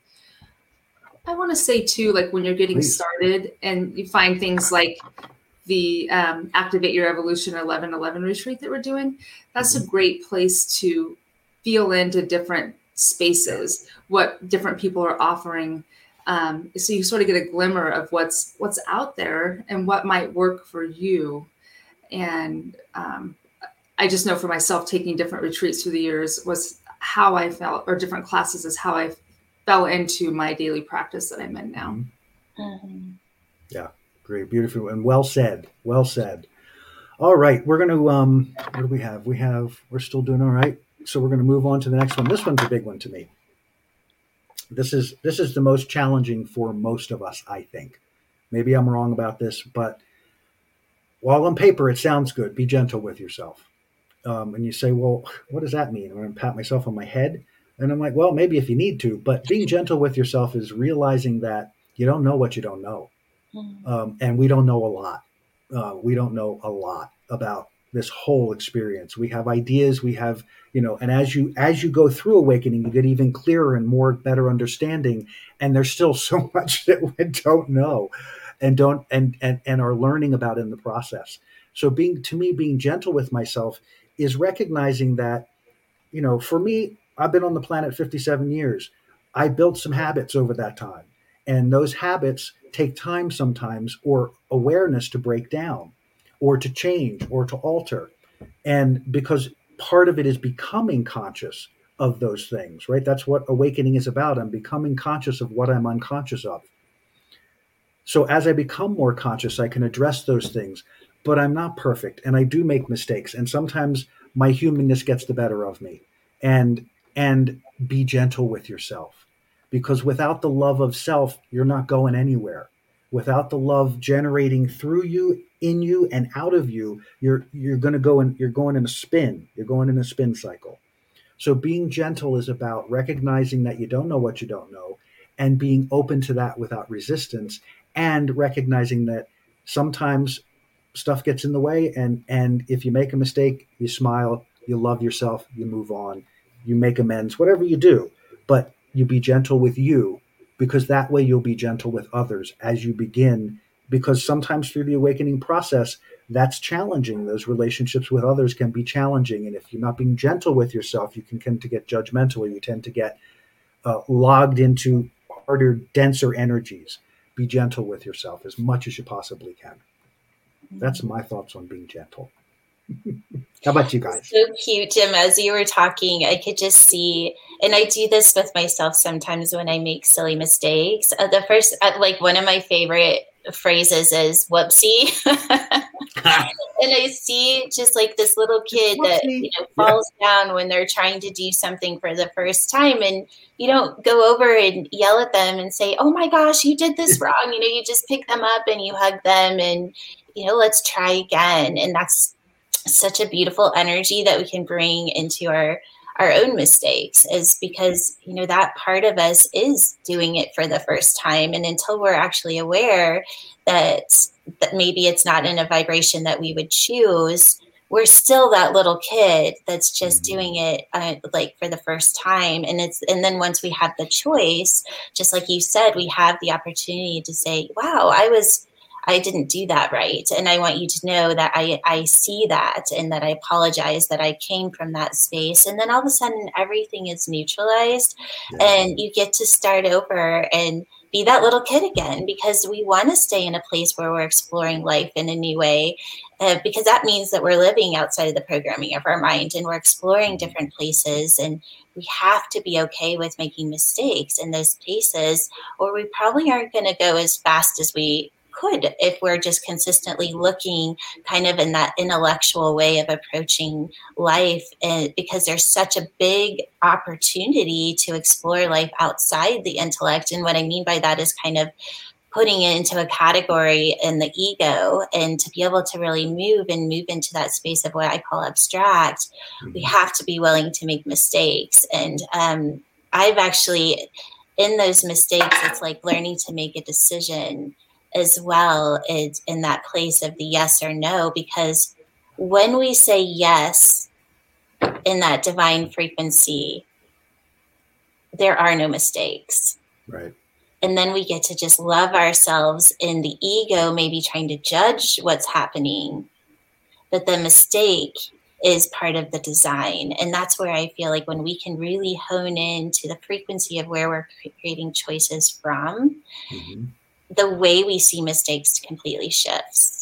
S4: I want to say too, like when you're getting started and you find things like the Activate Your Evolution 11/11 retreat that we're doing, that's a great place to feel into different spaces, what different people are offering. So you sort of get a glimmer of what's out there and what might work for you. And I just know for myself, taking different retreats through the years how I felt, or different classes is how I fell into my daily practice that I'm in now.
S3: Mm-hmm.
S2: Yeah, great, beautiful, and well said. Well said. All right, we're going to, what do we have? We're still doing all right. So we're going to move on to the next one. This one's a big one to me. This is the most challenging for most of us, I think. Maybe I'm wrong about this, but while on paper it sounds good, be gentle with yourself. And you say, well, what does that mean? I'm going to pat myself on my head. And I'm like, well, maybe if you need to, but being gentle with yourself is realizing that you don't know what you don't know. And we don't know a lot. We don't know a lot about this whole experience. We have ideas, we have, and as you go through awakening, you get even clearer and better understanding. And there's still so much that we don't know and are learning about in the process. So being gentle with myself is recognizing that, for me, I've been on the planet 57 years. I built some habits over that time. And those habits take time sometimes, or awareness to break down or to change or to alter. And because part of it is becoming conscious of those things, right? That's what awakening is about. I'm becoming conscious of what I'm unconscious of. So as I become more conscious, I can address those things, but I'm not perfect and I do make mistakes. And sometimes my humanness gets the better of me. And be gentle with yourself, because without the love of self, you're not going anywhere. Without the love generating through you, in you, and out of you, you're going to go and you're going in a spin. You're going in a spin cycle. So being gentle is about recognizing that you don't know what you don't know, and being open to that without resistance, and recognizing that sometimes stuff gets in the way. And if you make a mistake, you smile, you love yourself, you move on, you make amends, whatever you do, but you be gentle with you, because that way you'll be gentle with others as you begin, because sometimes through the awakening process, that's challenging. Those relationships with others can be challenging. And if you're not being gentle with yourself, you can tend to get judgmental, or you tend to get logged into harder, denser energies. Be gentle with yourself as much as you possibly can. That's my thoughts on being gentle. How about you guys?
S3: So cute, Jim. As you were talking, I could just see, and I do this with myself sometimes when I make silly mistakes. The first, one of my favorite phrases is "whoopsie," and I see just like this little kid that falls down when they're trying to do something for the first time, and you don't go over and yell at them and say, "Oh my gosh, you did this wrong." You just pick them up and you hug them, and let's try again. And that's such a beautiful energy that we can bring into our own mistakes, is because, that part of us is doing it for the first time. And until we're actually aware that maybe it's not in a vibration that we would choose, we're still that little kid that's just doing it for the first time. And then once we have the choice, just like you said, we have the opportunity to say, wow, I didn't do that right. And I want you to know that I see that, and that I apologize that I came from that space. And then all of a sudden everything is neutralized, and you get to start over and be that little kid again, because we want to stay in a place where we're exploring life in a new way, because that means that we're living outside of the programming of our mind, and we're exploring different places. And we have to be okay with making mistakes in those places, or we probably aren't going to go as fast as we could if we're just consistently looking kind of in that intellectual way of approaching life, and because there's such a big opportunity to explore life outside the intellect. And what I mean by that is kind of putting it into a category in the ego, and to be able to really move into that space of what I call abstract, we have to be willing to make mistakes. And I've actually, in those mistakes, it's like learning to make a decision as well, is in that place of the yes or no, because when we say yes in that divine frequency, there are no mistakes.
S2: Right.
S3: And then we get to just love ourselves in the ego, maybe trying to judge what's happening. But the mistake is part of the design. And that's where I feel like when we can really hone in to the frequency of where we're creating choices from, the way we see mistakes completely shifts.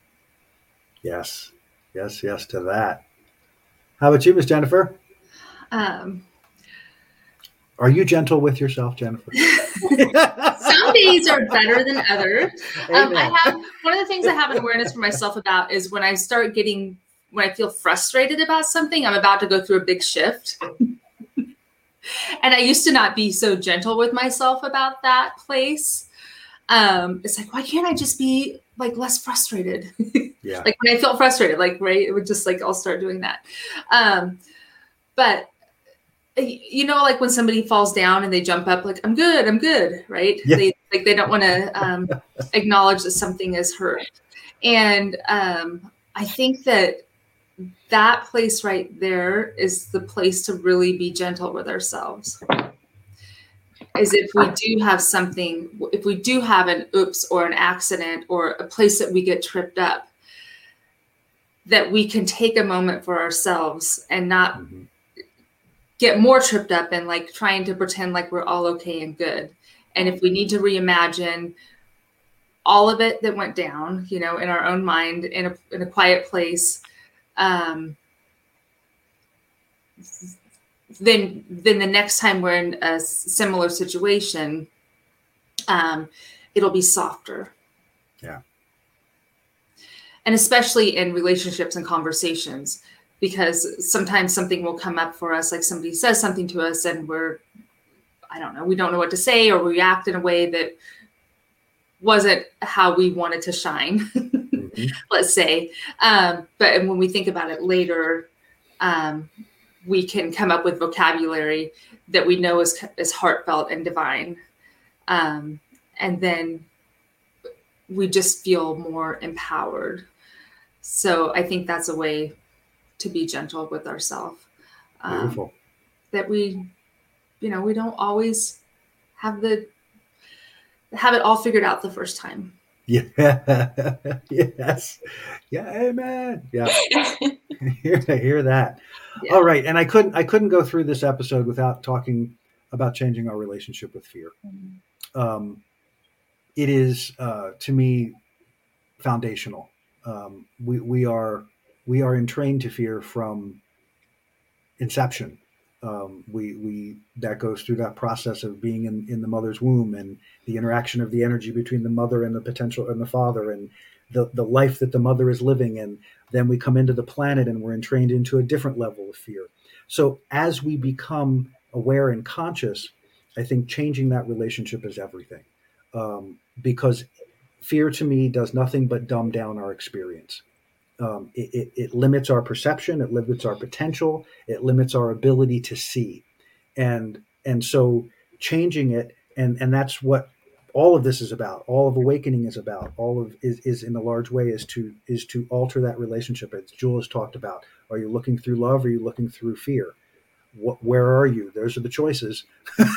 S2: Yes to that. How about you, Miss Jennifer? Are you gentle with yourself, Jennifer?
S4: Some days are better than others. I have one of the things I have an awareness for myself about is when I feel frustrated about something, I'm about to go through a big shift. And I used to not be so gentle with myself about that place. It's like, why can't I just be like less frustrated?
S2: Yeah.
S4: Like when I feel frustrated, like, right, it would just like, I'll start doing that. But like when somebody falls down and they jump up, like, I'm good. Right. Yeah. They don't want to acknowledge that something is hurt. And I think that place right there is the place to really be gentle with ourselves. Is if we do have an oops or an accident or a place that we get tripped up, that we can take a moment for ourselves and not get more tripped up and like trying to pretend like we're all okay and good. And if we need to reimagine all of it that went down, in our own mind, in a quiet place, then the next time we're in a similar situation, it'll be softer.
S2: Yeah.
S4: And especially in relationships and conversations, because sometimes something will come up for us, like somebody says something to us and we don't know what to say, or react in a way that wasn't how we wanted to shine, let's say. But when we think about it later, we can come up with vocabulary that we know is heartfelt and divine. And then we just feel more empowered. So I think that's a way to be gentle with ourselves.
S2: Beautiful.
S4: That we don't always have it all figured out the first time.
S2: Yeah. Yes. Yeah. Amen. Yeah. Hear that. Yeah. All right. And I couldn't go through this episode without talking about changing our relationship with fear. It is, to me, foundational. We are entrained to fear from inception. That goes through that process of being in the mother's womb and the interaction of the energy between the mother and the potential and the father and the life that the mother is living. And then we come into the planet and we're entrained into a different level of fear. So as we become aware and conscious, I think changing that relationship is everything. Because fear to me does nothing but dumb down our experience. It limits our perception, it limits our potential, it limits our ability to see. And so changing it, and that's what all of this is about, all of awakening is about, is in a large way is to alter that relationship, as Jules talked about. Are you looking through love, or are you looking through fear? Where are you? Those are the choices.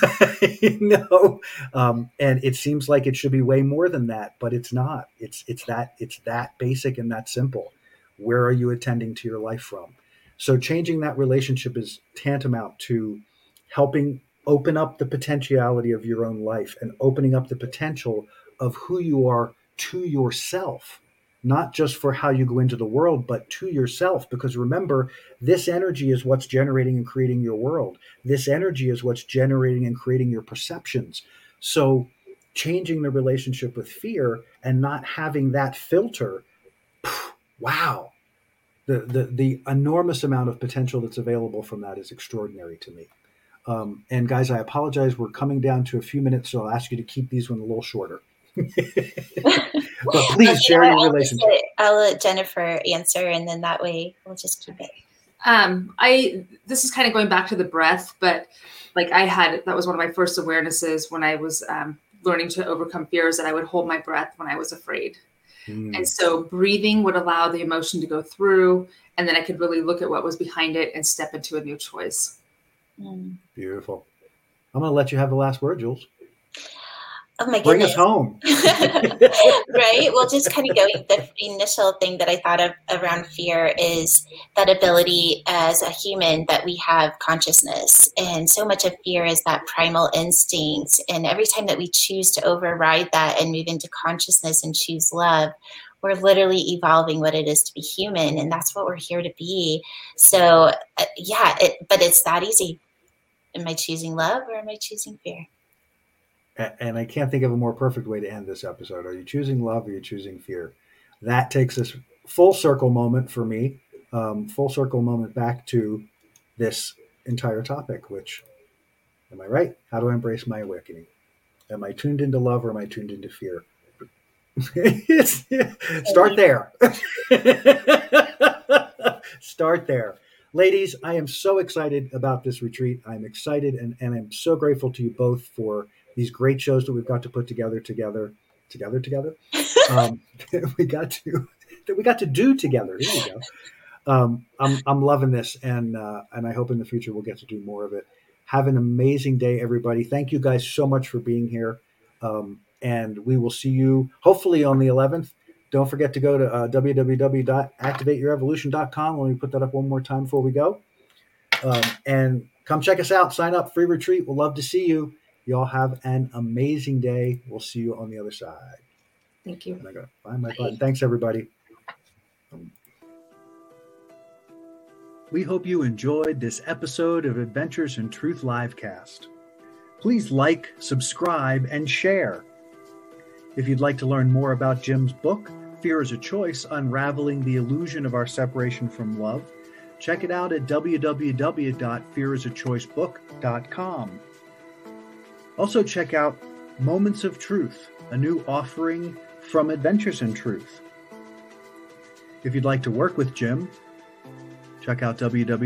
S2: And it seems like it should be way more than that, but it's not. It's that basic and that simple. Where are you attending to your life from? So changing that relationship is tantamount to helping open up the potentiality of your own life and opening up the potential of who you are to yourself, not just for how you go into the world, but to yourself. Because remember, this energy is what's generating and creating your world. This energy is what's generating and creating your perceptions. So changing the relationship with fear and not having that filter, wow, the enormous amount of potential that's available from that is extraordinary to me. And guys, I apologize. We're coming down to a few minutes, so I'll ask you to keep these one a little shorter. But please share your relationship.
S3: I'll let Jennifer answer, and then that way we'll just keep it.
S4: This is kind of going back to the breath, but like that was one of my first awarenesses when I was learning to overcome fears, that I would hold my breath when I was afraid. And so breathing would allow the emotion to go through, and then I could really look at what was behind it and step into a new choice.
S2: Beautiful. I'm going to let you have the last word, Jules.
S3: Oh my
S2: Bring
S3: goodness.
S2: us home.
S3: Right. Well, just kind of going, the initial thing that I thought of around fear is that ability as a human that we have consciousness. And so much of fear is that primal instinct. And every time that we choose to override that and move into consciousness and choose love, we're literally evolving what it is to be human, and that's what we're here to be. So but it's that easy. Am I choosing love or am I choosing fear?
S2: And I can't think of a more perfect way to end this episode. Are you choosing love or are you choosing fear? That takes us full circle moment for me, full circle moment back to this entire topic, which, am I right? How do I embrace my awakening? Am I tuned into love or am I tuned into fear? Start there. Start there. Ladies, I am so excited about this retreat. I'm excited and I'm so grateful to you both for these great shows that we've got to put together. We got to do together. Here we go. I'm loving this, and I hope in the future we'll get to do more of it. Have an amazing day, everybody. Thank you guys so much for being here, and we will see you hopefully on the 11th. Don't forget to go to www.activateyourevolution.com. Let me put that up one more time before we go, and come check us out. Sign up, free retreat. We'll love to see you. Y'all have an amazing day. We'll see you on the other side.
S4: Thank you.
S2: I gotta find my button. Thanks, everybody. We hope you enjoyed this episode of Adventures in Truth Livecast. Please like, subscribe, and share. If you'd like to learn more about Jim's book, Fear is a Choice, Unraveling the Illusion of Our Separation from Love, check it out at www.fearisachoicebook.com. Also check out Moments of Truth, a new offering from Adventures in Truth. If you'd like to work with Jim, check out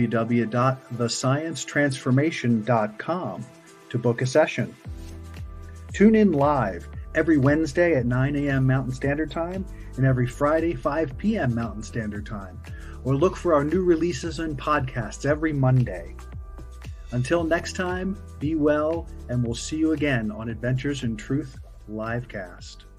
S2: www.thesciencetransformation.com to book a session. Tune in live every Wednesday at 9 a.m. Mountain Standard Time and every Friday, 5 p.m. Mountain Standard Time, or look for our new releases and podcasts every Monday. Until next time, be well, and we'll see you again on Adventures in Truth Livecast.